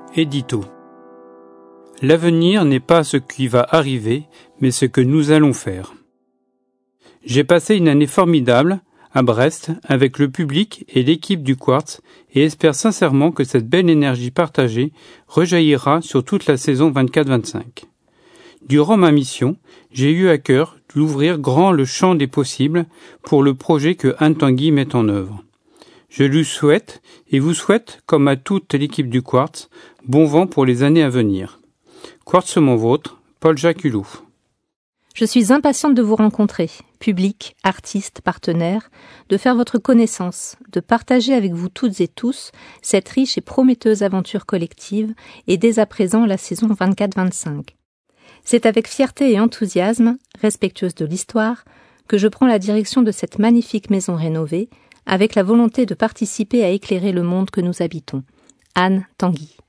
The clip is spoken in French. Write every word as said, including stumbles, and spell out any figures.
Édito. L'avenir n'est pas ce qui va arriver, mais ce que nous allons faire. J'ai passé une année formidable à Brest avec le public et l'équipe du Quartz et espère sincèrement que cette belle énergie partagée rejaillira sur toute la saison vingt-quatre vingt-cinq. Durant ma mission, j'ai eu à cœur d'ouvrir grand le champ des possibles pour le projet que Anne Tanguy met en œuvre. Je lui souhaite et vous souhaite, comme à toute l'équipe du Quartz, bon vent pour les années à venir. Quartzement vôtre, Paul-Jacques Hulot. Je suis impatiente de vous rencontrer, public, artistes, partenaires, de faire votre connaissance, de partager avec vous toutes et tous cette riche et prometteuse aventure collective et dès à présent la saison vingt-quatre vingt-cinq. C'est avec fierté et enthousiasme, respectueuse de l'histoire, que je prends la direction de cette magnifique maison rénovée, avec la volonté de participer à éclairer le monde que nous habitons. Anne Tanguy.